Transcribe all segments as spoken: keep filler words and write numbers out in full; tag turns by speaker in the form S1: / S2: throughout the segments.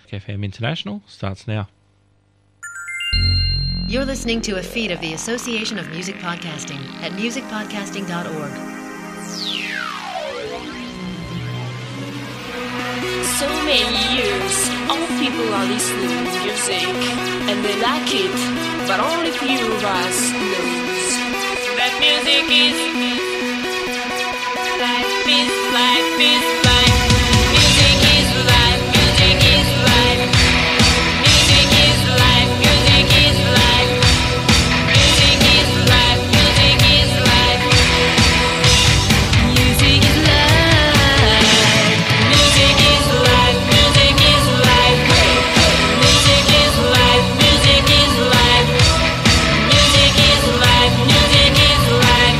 S1: F M International starts now.
S2: You're listening to a feed of the Association of Music Podcasting at music podcasting dot org.
S3: So many years, all people are listening to music, and they like it, but only few of us knows that music is life is life is life. Music is life. Music is life. Music is life. Music is life. Music is life. Music is life. Music is life. Music is life. Music is life. Music is life. Music is life. Music is life. Music is life.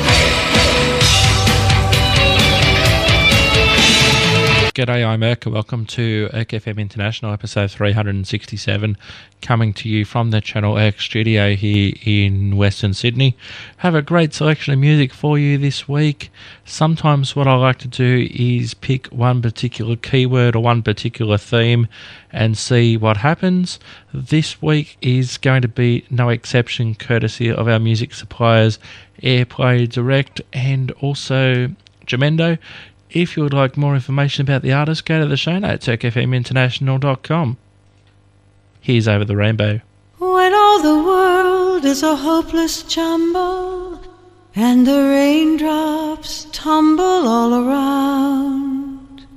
S1: G'day, I'm Urk. Welcome to Urk F M International, episode three hundred sixty-seven, coming to you from the Channel Urk studio here in Western Sydney. Have a great selection of music for you this week. Sometimes what I like to do is pick one particular keyword or one particular theme and see what happens. This week is going to be no exception, courtesy of our music suppliers Airplay Direct and also Jamendo. If you would like more information about the artist, go to the show notes, urk f m international dot com. Here's Over the Rainbow.
S4: When all the world is a hopeless jumble and the raindrops tumble all around,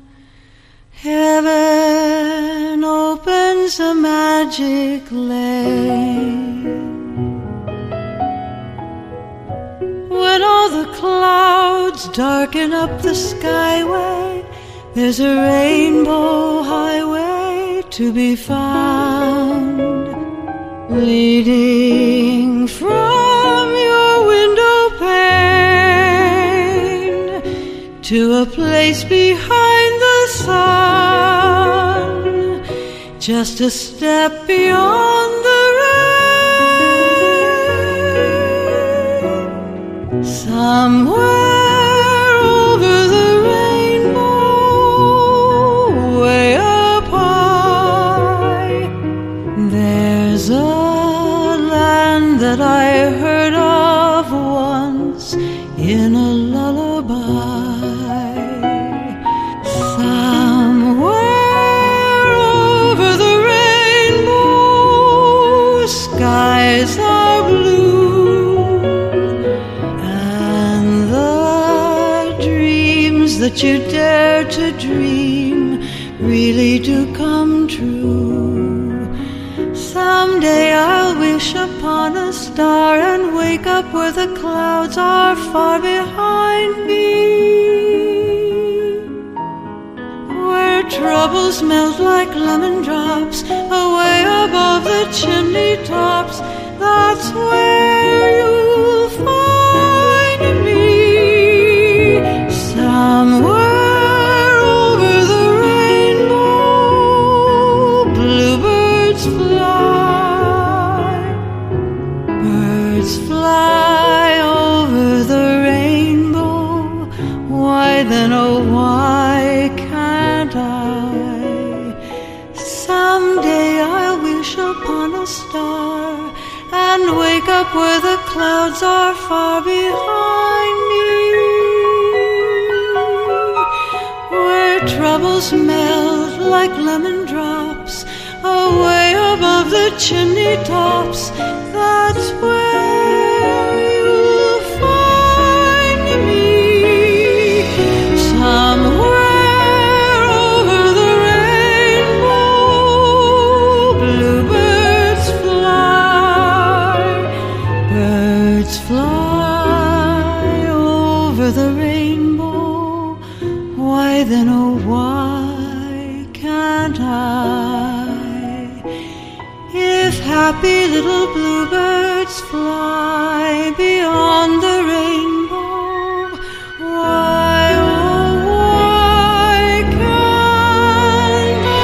S4: heaven opens a magic lane. When all the clouds darken up the skyway, there's a rainbow highway to be found, leading from your window pane to a place behind the sun, just a step beyond the rain. Somewhere over the rainbow, way up high, there's a land that I heard of once in a lullaby. Somewhere over the rainbow, skies are blue, that you dare to dream really do come true. Someday I'll wish upon a star and wake up where the clouds are far behind me, where troubles melt like lemon drops away above the chimney tops. That's where you'll find me. Somewhere over the rainbow, bluebirds fly. Birds fly over the rainbow. Why then, oh why can't I? Someday I'll wish upon a star and wake up where the clouds are far behind me, troubles melt like lemon drops away above the chimney tops. That's where you'll find me. Somewhere over the rainbow, bluebirds fly. Birds fly over the rainbow. Why then, oh why can't I? If happy little bluebirds fly beyond the rainbow, why, oh why can't I?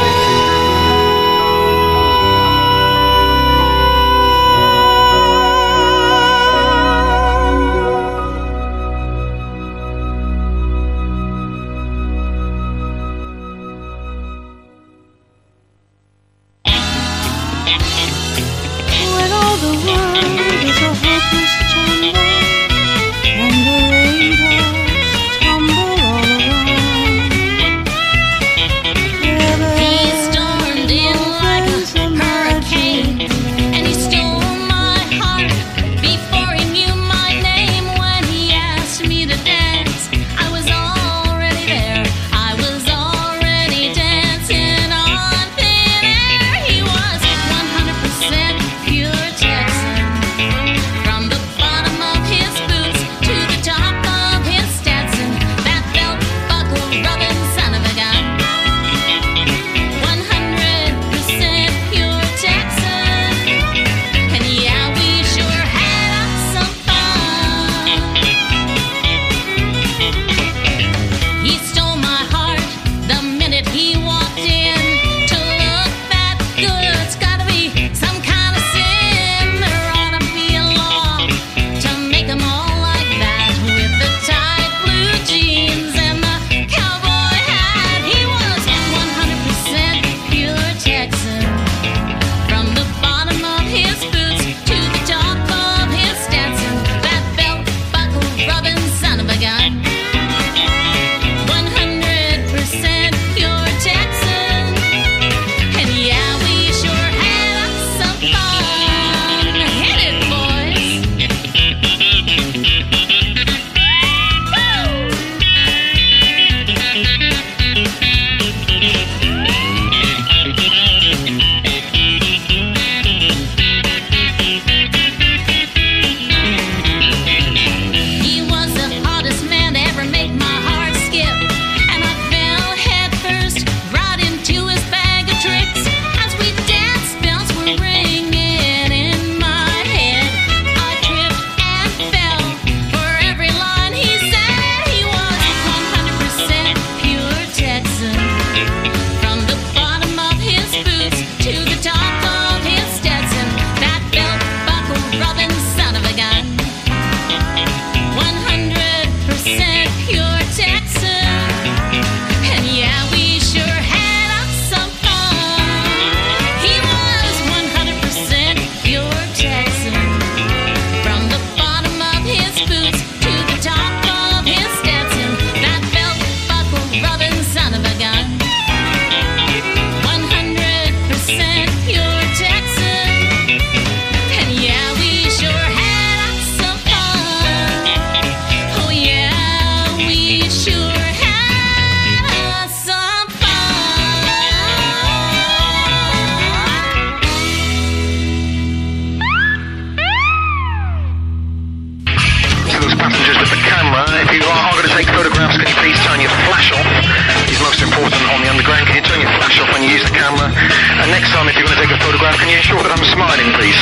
S5: you use the camera. And next time, if you're going to take a photograph, can you ensure that I'm smiling, please?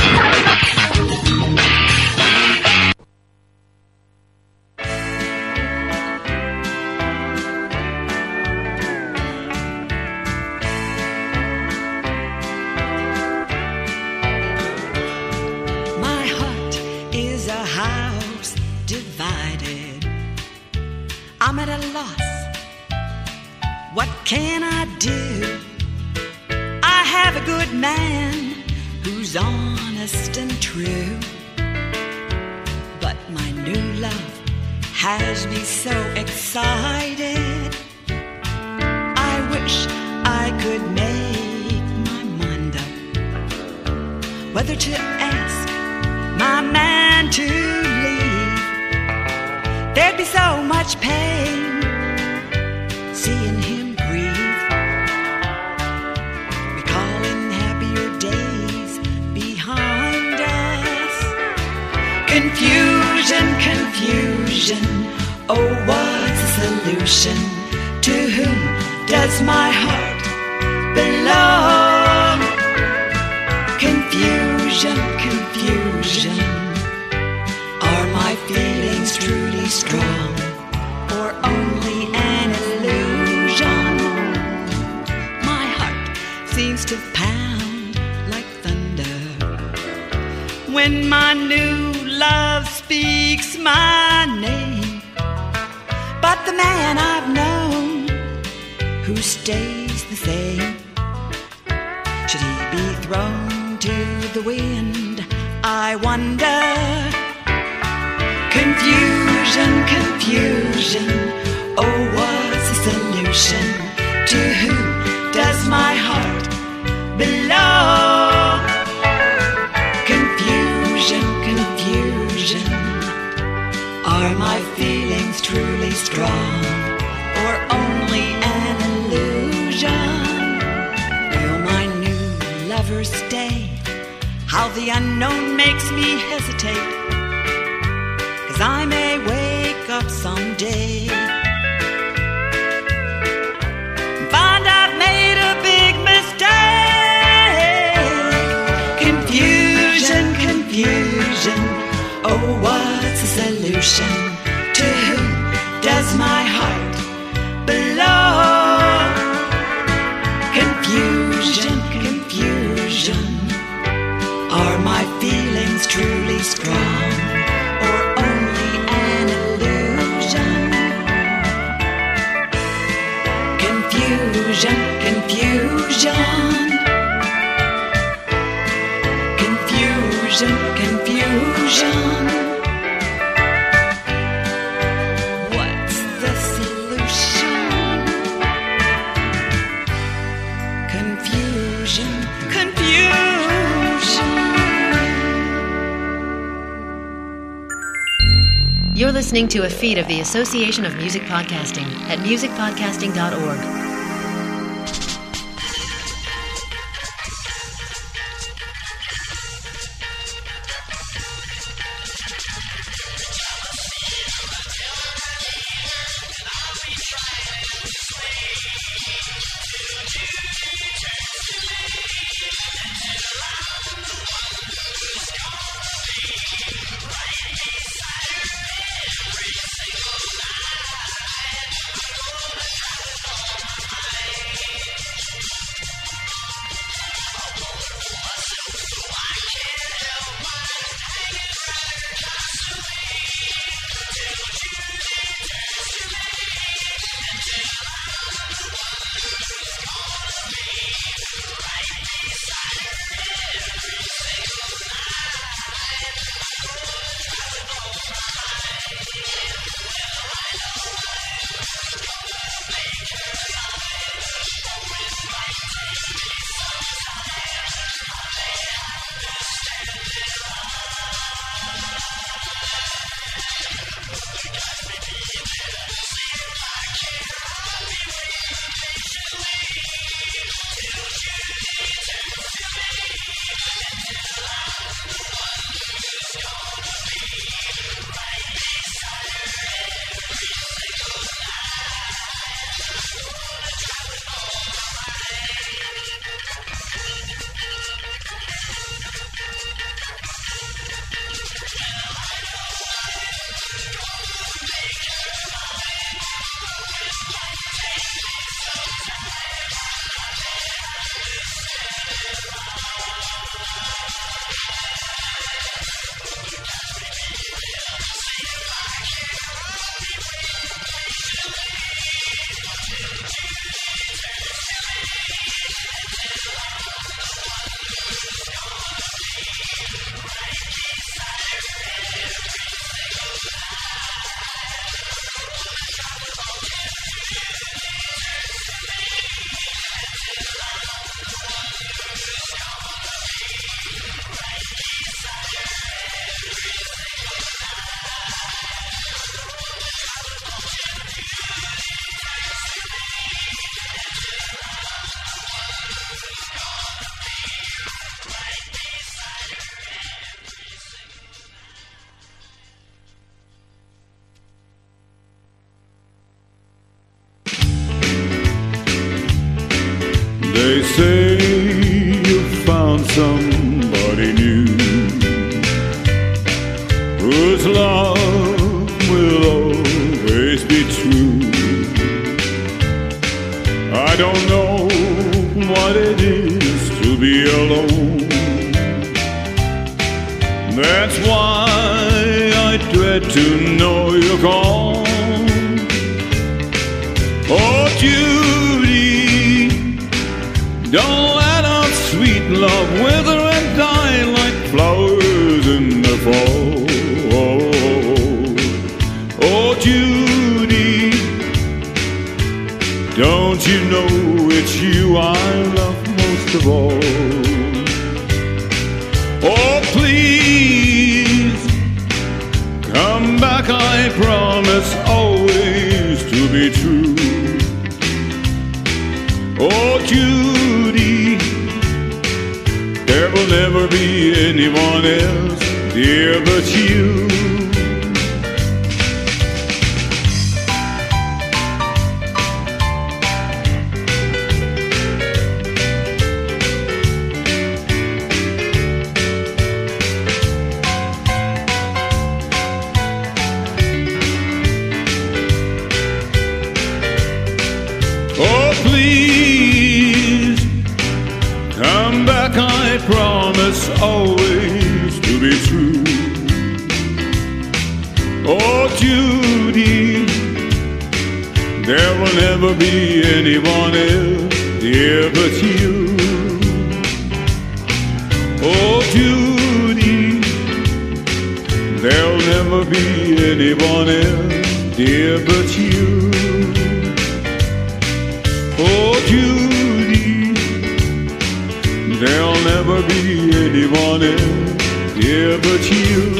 S4: My heart is a house divided. I'm at a loss. What can I do? I have a good man who's honest and true, but my new love has me so excited. I wish I could make my mind up whether to ask my man to leave. There'd be so much pain seeing him grieve, recalling happier days behind us. Confusion, confusion, oh what's the solution? To whom does my heart belong? Confusion, confusion, are my feelings truly strong, or only an illusion? My heart seems to pound like thunder when my new love speaks my name. But the man I've known, who stays the same, should he be thrown to the wind, I wonder. Confusion, confusion, oh what's the solution? To whom does my heart belong? Confusion, confusion, are my feelings truly strong, or only an illusion? Will my new lover stay? How the unknown makes me hesitate, 'cause I may wake up someday and find I've made a big mistake. Confusion, confusion, oh what's the solution? To whom does my heart belong? Confusion, confusion, are my feelings truly strong, or only an illusion? Confusion, confusion, confusion, confusion. What's the solution? Confusion, confusion.
S2: You're listening to a feed of the Association of Music Podcasting at music podcasting dot org.
S6: They say you found somebody new whose love will always be true. I don't know what it is to be alone. That's why I dread to know you're gone. Oh, Judy, don't let our sweet love wither and die like flowers in the fall. Oh, Judy, don't you know it's you I love most of all? Oh, please, come back, I promise always to be true. Oh, Judy, there will never be anyone else, dear, but you. Oh, please, come back, I promise always to be true. Oh, Judy, there will never be anyone else, dear, but you. Oh, Judy, there'll never be anyone else, dear, but you. Oh, Judy, there'll never be anyone else, dear, but you.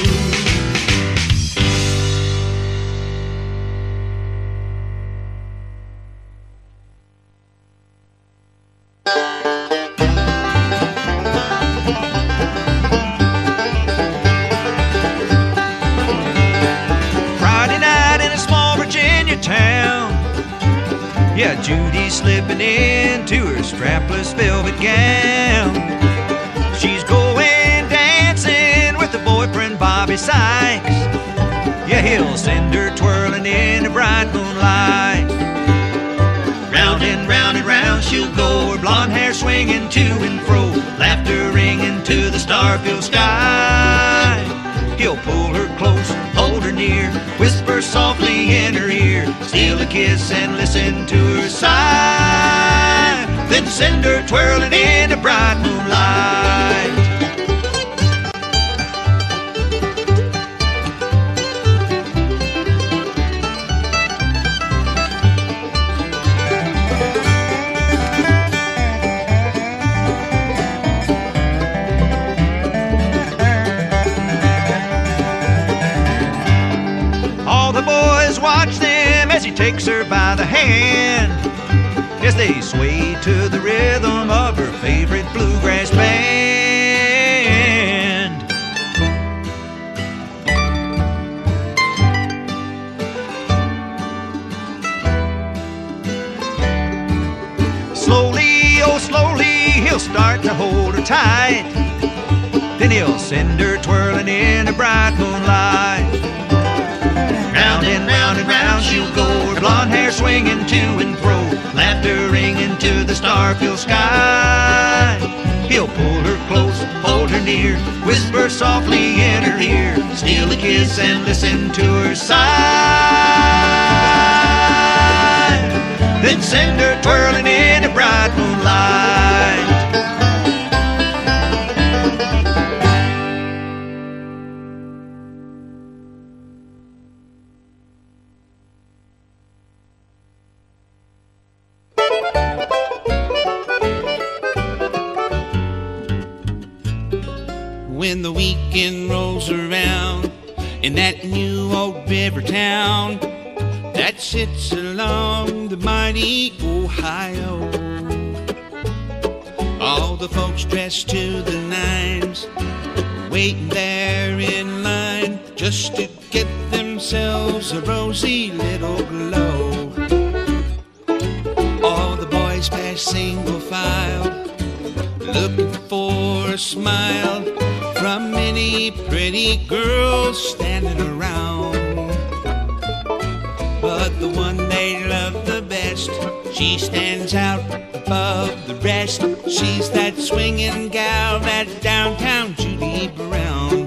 S7: Friday night in a small Virginia town. Yeah, Judy's slipping into her strapless velvet gown. She's going dancing with her boyfriend Bobby Sykes. Yeah, he'll send her twirling in the bright moonlight. Round and round and round she'll go, her blonde hair swinging to and fro, laughter ringing to the star-filled sky. He'll pull her close, hold her near, whisper softly in her ear, steal a kiss and listen to her sigh, then send her twirling in the bright moonlight. Watch them as he takes her by the hand, as they sway to the rhythm of her favorite bluegrass band. Slowly, oh slowly, he'll start to hold her tight, then he'll send her twirling in the bright moonlight. Round and round and round she'll go, her blonde hair swinging to and fro, laughter ringing to the star-filled sky. He'll pull her close, dear. Whisper softly in her ear, steal a kiss and listen to her sigh. Then send her twirling in the bright moonlight.
S8: When the weekend rolls around in that new old river town that sits along the mighty Ohio, all the folks dressed to the nines, waiting there in line just to get themselves a rosy little glow. All the boys pass single file, looking for a smile from many pretty girls standing around. But the one they love the best, she stands out above the rest. She's that swinging gal, that downtown Judy Brown.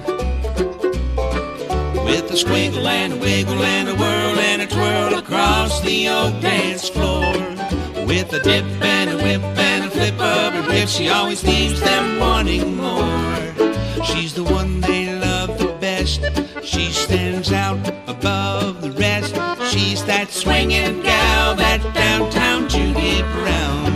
S8: With a squiggle and a wiggle and a whirl and a twirl across the old dance floor. With a dip and a whip and a flip of her hips, she always leaves them wanting more. She's the one they love the best. She stands out above the rest. She's that swinging gal, that downtown Judy Brown.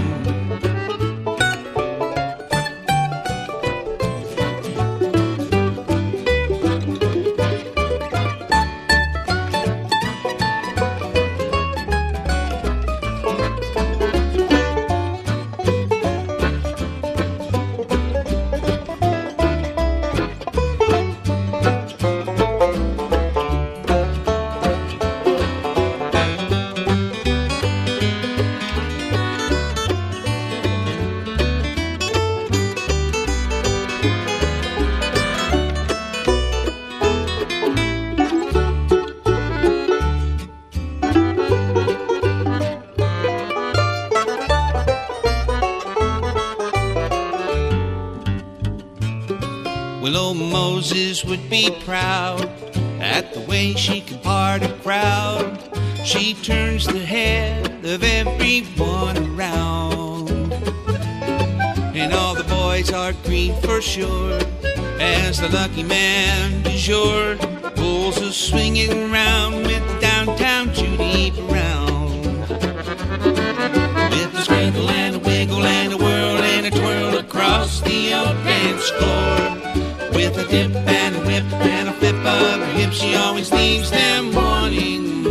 S8: Well, old Moses would be proud at the way she could part a crowd. She turns the head of everyone around. And all the boys are green for sure, as the lucky man du jour pulls a swinging round with downtown Judy Brown. With a sprinkle and a wiggle and a whirl and a twirl across the old dance floor. With a dip and a whip and a flip of her hips, she always leaves them wanting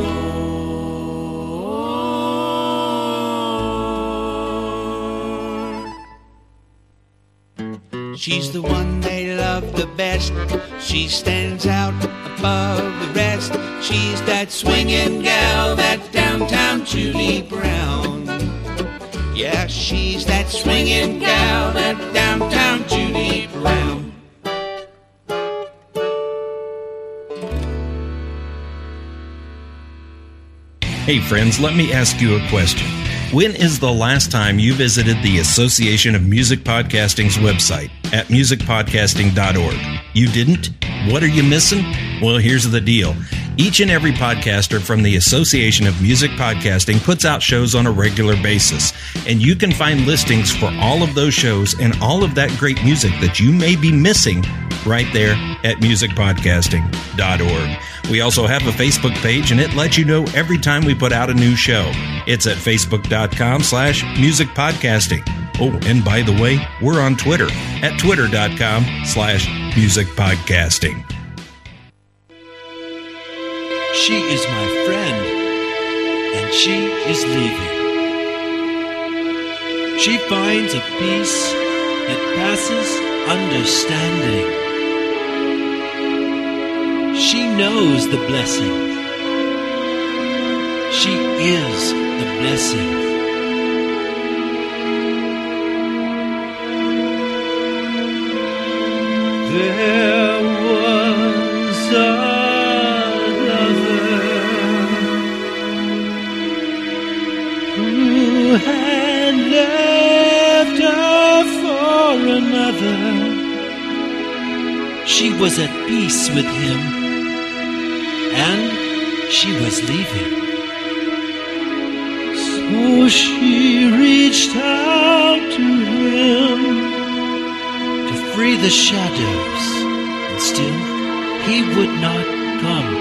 S8: more. She's the one they love the best. She stands out above the rest. She's that swinging gal, that downtown Judy Brown. Yeah, she's that swinging gal, that downtown Judy Brown.
S9: Hey friends, let me ask you a question. When is the last time you visited the Association of Music Podcasting's website at music podcasting dot org? You didn't? What are you missing? Well, here's the deal. Each and every podcaster from the Association of Music Podcasting puts out shows on a regular basis, and you can find listings for all of those shows and all of that great music that you may be missing right there at music podcasting dot org. We also have a Facebook page, and it lets you know every time we put out a new show. It's at facebook.com slash musicpodcasting. Oh, and by the way, we're on Twitter at twitter.com slash musicpodcasting.
S10: She is my friend, and she is leaving. She finds a peace that passes understanding. She knows the blessing. She is the blessing.
S11: There was another who had left her for another.
S10: she was at peace with him, and she was leaving.
S11: So she reached out to him
S10: to free the shadows, and still he would not come.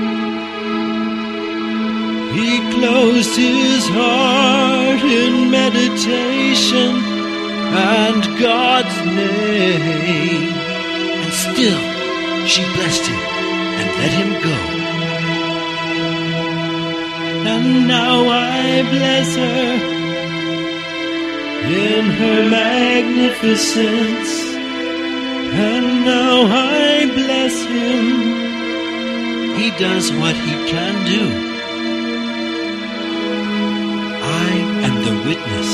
S11: He closed his heart in meditation and God's name,
S10: and still she blessed him and let him go.
S11: And now I bless her in her magnificence, and now I bless him.
S10: He does what he can do. I am the witness.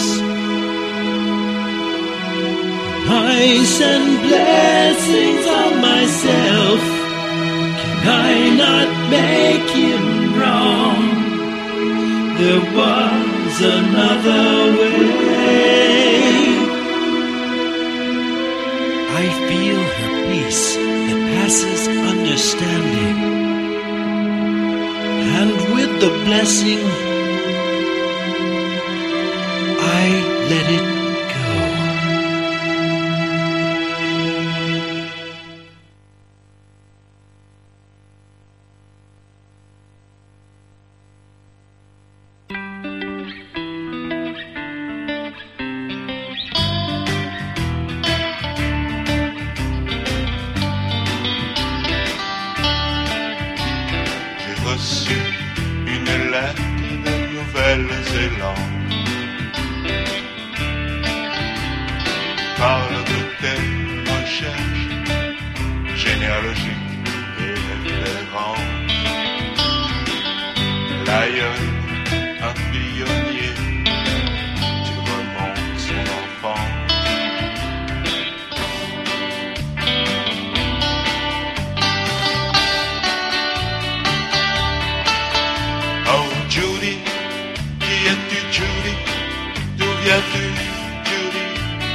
S11: I send blessings on myself. Can I not make him wrong? There was another way.
S10: I feel her peace that passes understanding, and with the blessing, I let it go.
S12: Reçu une lettre de Nouvelle-Zélande. Parle de tes recherches généalogiques et références. L'aïeul, un pionnier, tu remontes son enfance. Judy, qui es-tu Judy? D'où viens-tu Judy?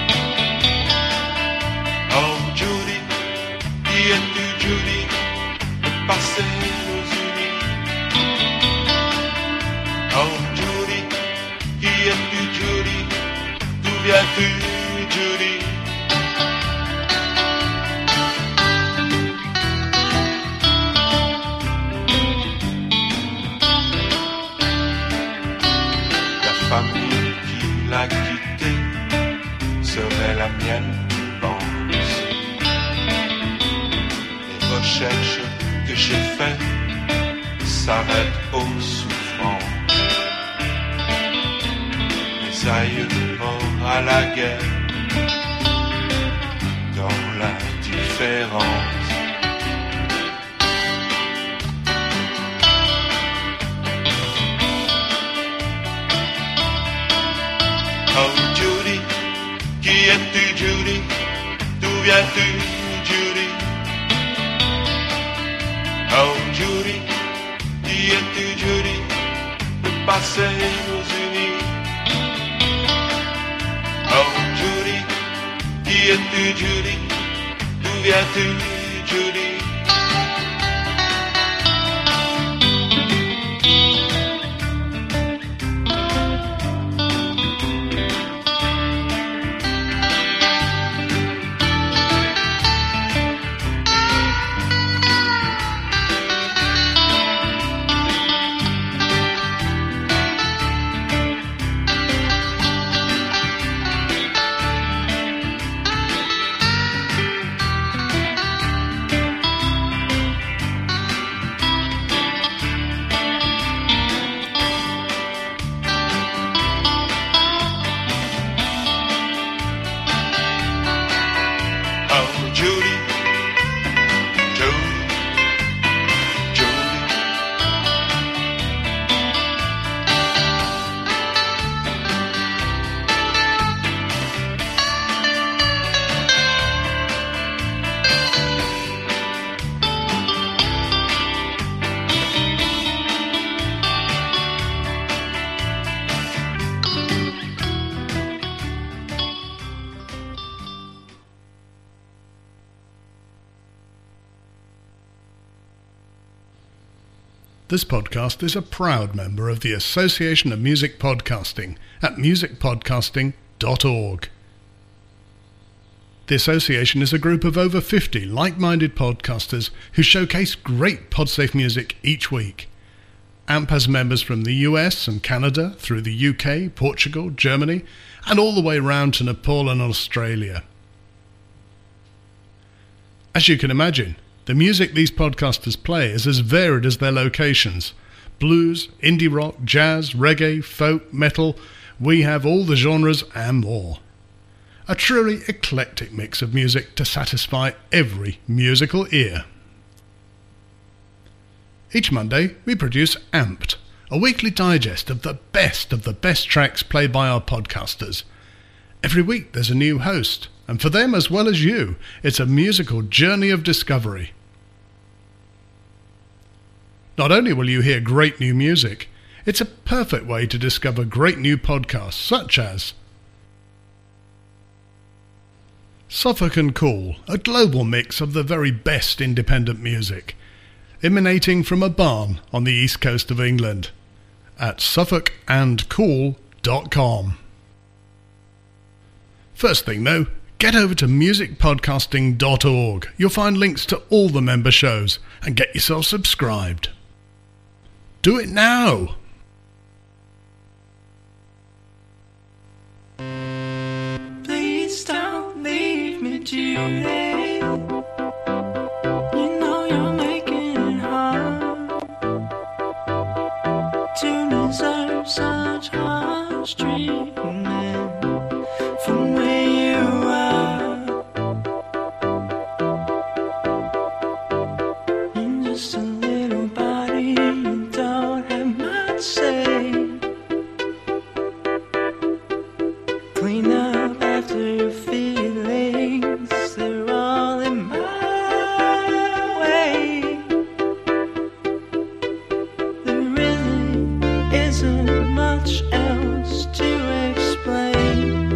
S12: Oh Judy, qui es-tu Judy? Le passé nous unit. Oh Judy, qui es-tu Judy? D'où viens-tu Judy? Famille qui l'a quitté serait la mienne, tu penses. Les recherches que j'ai faites s'arrêtent aux souffrances. Mes aïeux morts à la guerre, dans la différence. Oh Judy, qui es-tu Judy? D'où viens-tu Judy? Oh Judy, qui es-tu Judy? Le passé nous unit. Oh Judy, qui es-tu Judy? D'où viens-tu Judy?
S13: This podcast is a proud member of the Association of Music Podcasting at music podcasting dot org. The association is a group of over fifty like-minded podcasters who showcase great PodSafe music each week. A M P has members from the U S and Canada, through the U K, Portugal, Germany, and all the way round to Nepal and Australia. As you can imagine, the music these podcasters play is as varied as their locations. Blues, indie rock, jazz, reggae, folk, metal, we have all the genres and more. A truly eclectic mix of music to satisfy every musical ear. Each Monday we produce Amped, a weekly digest of the best of the best tracks played by our podcasters. Every week there's a new host, and for them as well as you, it's a musical journey of discovery. Not only will you hear great new music, it's a perfect way to discover great new podcasts such as Suffolk and Cool, a global mix of the very best independent music, emanating from a barn on the east coast of England, at suffolk and cool dot com. First thing though, get over to music podcasting dot org. You'll find links to all the member shows and get yourself subscribed. Do it now!
S11: Please don't leave me, Judy. You know you're making it hard to deserve such harsh treatment from where you are. You're just a little body, you don't have much say. Clean up after your feelings, they're all in my way. There really isn't much else to explain.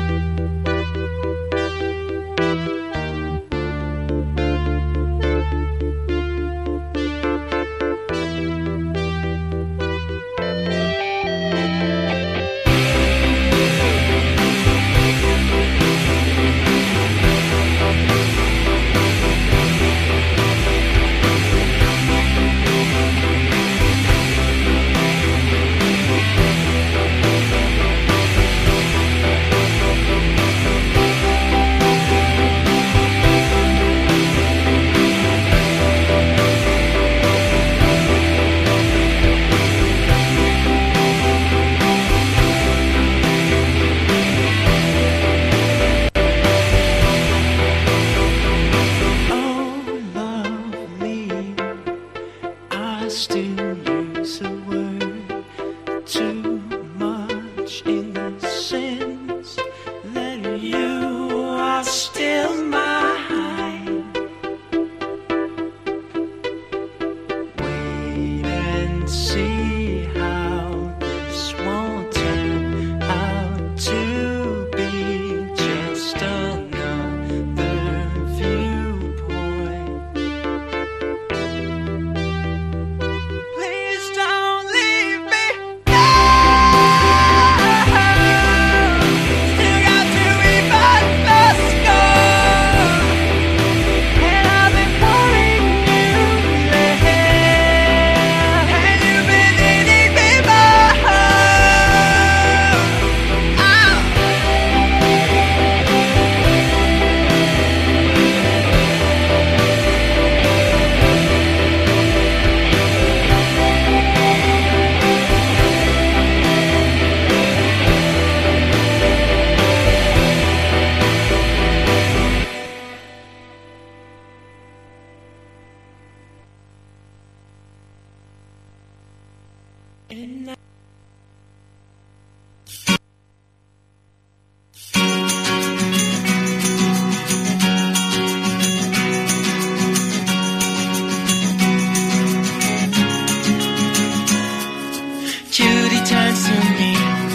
S11: Judy turns to me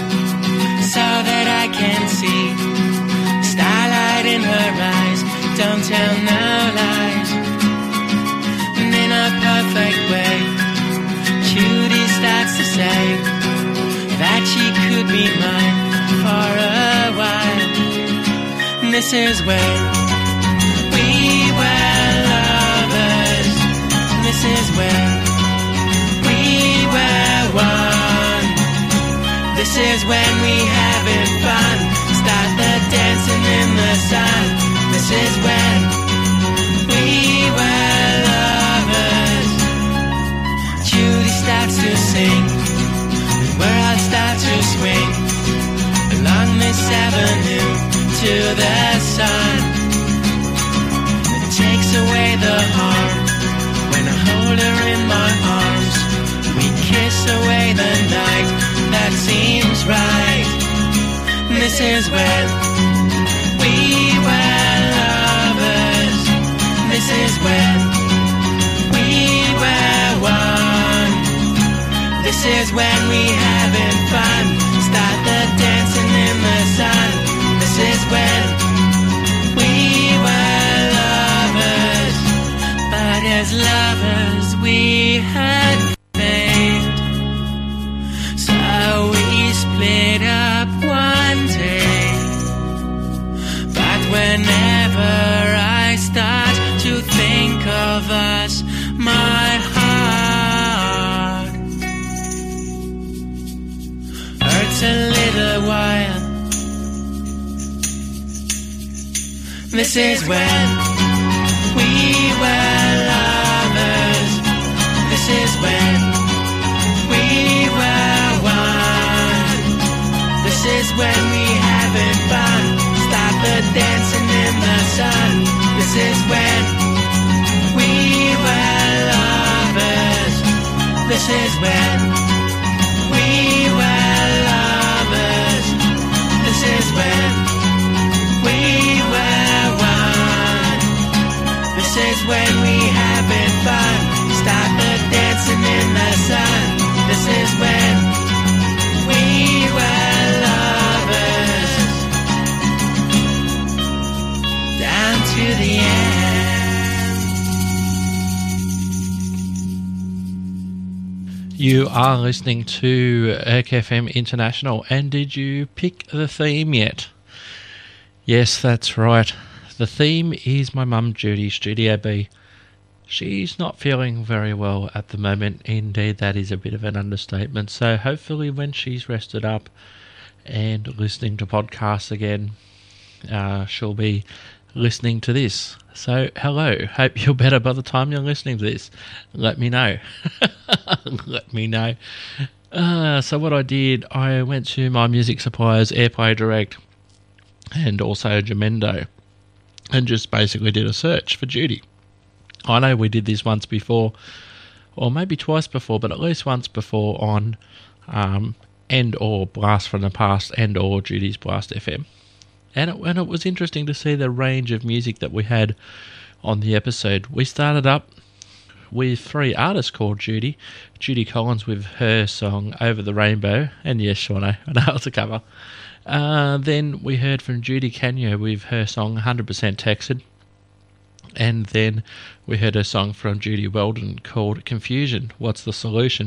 S11: so that I can see starlight in her eyes. Don't tell no lies. And in a perfect way, This is when we were lovers. This is when we were one. This is when we having fun. Start the dancing in the sun. This is when we were lovers. Judy starts to sing, and we're all start to swing along this avenue to the sun. It takes away the harm when I hold her in my arms. We kiss away the night that seems right. This is when we were lovers. This is when we were one. This is when we having fun. Start the dancing in the sun. This is when we were lovers. But as lovers we had failed, so we split up one day. But whenever I start to think of us, my heart hurts a little while. This is when we were lovers. This is when we were one. This is when we having fun. Start the dancing in the sun. This is when we were lovers. This is when we were lovers. This is when we were one. This is when we having fun. Start the dancing in the sun. This is when we were lovers. Down to the end.
S1: You are listening to Erk F M International, and did you pick the theme yet? Yes, that's right. The theme is my mum Judy, Studio B. She's not feeling very well at the moment. Indeed, that is a bit of an understatement. So hopefully when she's rested up and listening to podcasts again, uh, she'll be listening to this. So hello, hope you're better by the time you're listening to this. Let me know. Let me know. Uh, so what I did, I went to my music suppliers, Airplay Direct, and also Jamendo, and just basically did a search for Judy. I know we did this once before, or maybe twice before, but at least once before on um, and or Blast from the Past and or Judy's Blast F M. And it, and it was interesting to see the range of music that we had on the episode. We started up with three artists called Judy. Judy Collins with her song Over the Rainbow, and yes, Shawnee, I know it's a cover. Uh, then we heard from Judy Canyo with her song one hundred percent Texted. And then we heard a song from Judy Weldon called Confusion, What's the Solution?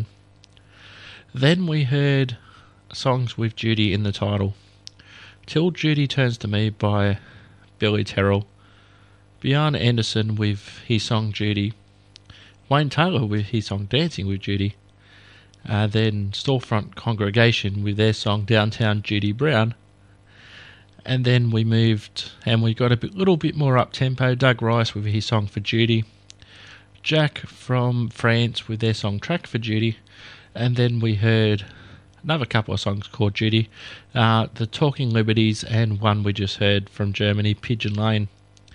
S1: Then we heard songs with Judy in the title. Till Judy Turns to Me by Billy Terrell. Bjorn Anderson with his song Judy. Wayne Taylor with his song Dancing with Judy. Uh, then Storefront Congregation with their song Downtown Judy Brown. And then we moved and we got a bit, little bit more up-tempo. Doug Rice with his song For Judy. Jack from France with their song Track for Judy. And then we heard another couple of songs called Judy. Uh, the Talking Liberties and one we just heard from Germany, Pigeon Lane.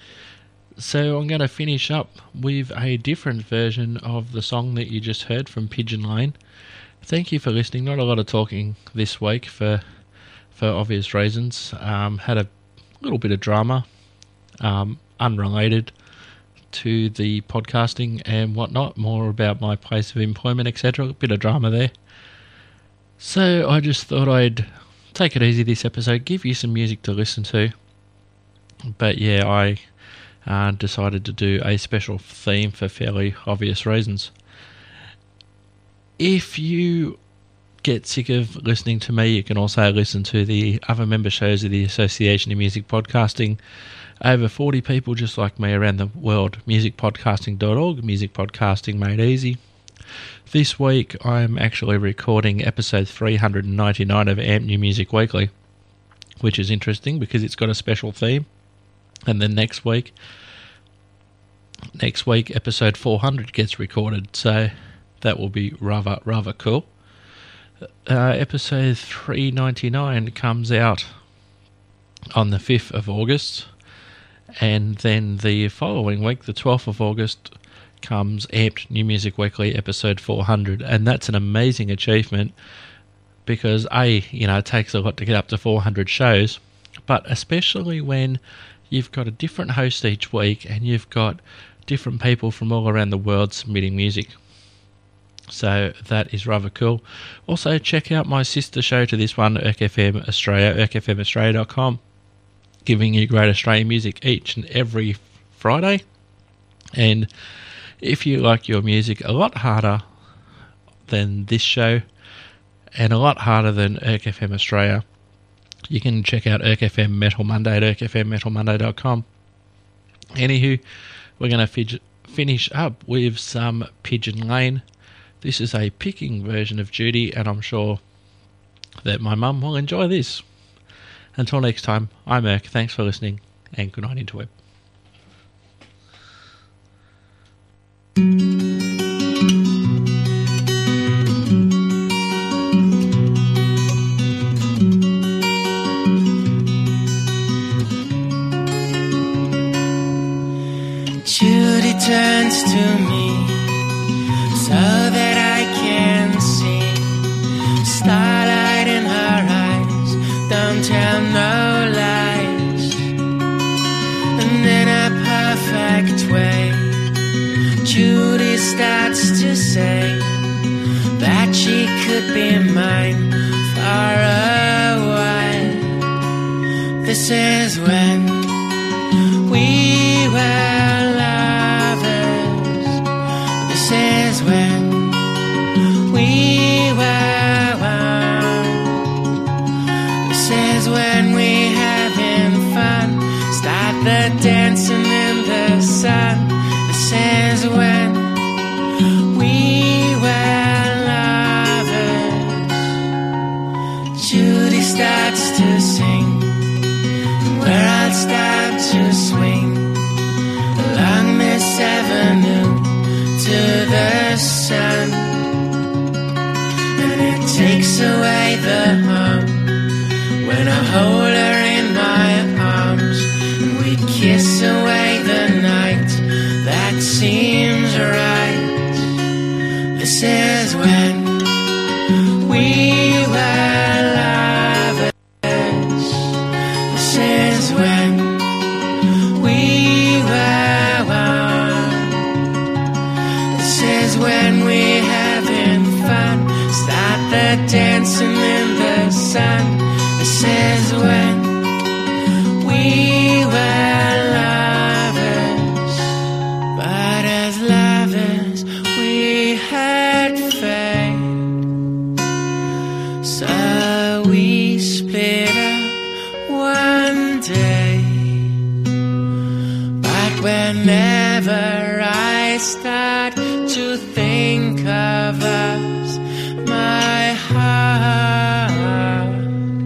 S1: So I'm going to finish up with a different version of the song that you just heard from Pigeon Lane. Thank you for listening. Not a lot of talking this week for for obvious reasons. Um, had a little bit of drama, um, unrelated to the podcasting and whatnot, more about my place of employment, et cetera. A bit of drama there. So I just thought I'd take it easy this episode, give you some music to listen to. But yeah, I uh, decided to do a special theme for fairly obvious reasons. If you get sick of listening to me, you can also listen to the other member shows of the Association of Music Podcasting. Over forty people just like me around the world. music podcasting dot org, Music Podcasting Made Easy. This week I'm actually recording episode three hundred ninety-nine of Amp New Music Weekly, which is interesting because it's got a special theme. And then next week, next week episode four hundred gets recorded, so that will be rather, rather cool. Uh, episode three ninety-nine comes out on the fifth of August, and then the following week, the twelfth of August, comes Amped New Music Weekly episode four hundred, and that's an amazing achievement because A, you know, it takes a lot to get up to four hundred shows, but especially when you've got a different host each week and you've got different people from all around the world submitting music. So that is rather cool. Also, check out my sister show to this one, Erk F M Australia, erk f m australia dot com, giving you great Australian music each and every Friday. And if you like your music a lot harder than this show and a lot harder than Erk F M Australia, you can check out Erk F M Metal Monday at erk f m metal monday dot com. Anywho, we're going to fidget, finish up with some Pigeon Lane. This is a picking version of Judy, and I'm sure that my mum will enjoy this. Until next time, I'm Erk. Thanks for listening, and good night, Interweb.
S11: Judy turns to me so that I can see starlight in her eyes, don't tell no lies. And in a perfect way, Judy starts to say that she could be mine for a while. This is when we were lovers. This is when we were one. This is when we having fun, start the dancing in the sun. This is when we were lovers. Judy starts to sing, where I'll start to swing along this avenue to the sun. And it takes away the harm when I hold her in my arms, and we kiss away the night that seems right. This is when we were lovers. This is when we were one. This is when we having fun, start the dancing in the sun. This is when we were lovers. But as lovers we had faith, so we split up one day. But whenever I start to think of us, my heart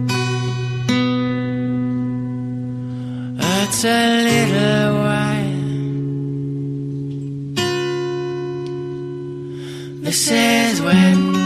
S11: hurts a little while. This is when